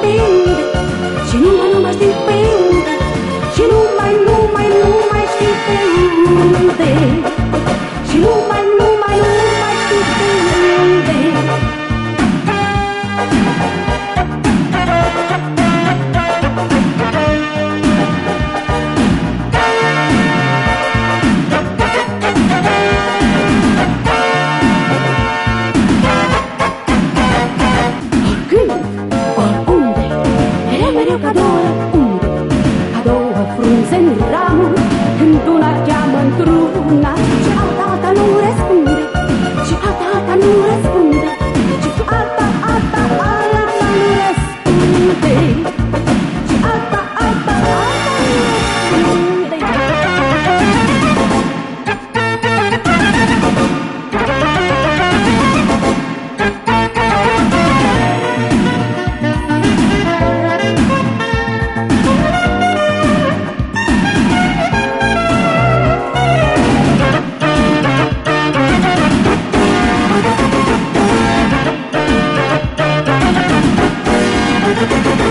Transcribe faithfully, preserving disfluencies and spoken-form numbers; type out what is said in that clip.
pe unde, și nu mai, nu mai știu pe unde, și nu mai, nu mai, nu mai știu pe unde, și nu mai, nu mai, nu mai știu pe unde. Frunze în ramuri, când una cheamă într-una și alta, alta nu răspunde, și alta, alta nu răspunde, și alta, alta, alta nu răspunde, și alta, alta, alta nu răspunde. We'll be right back.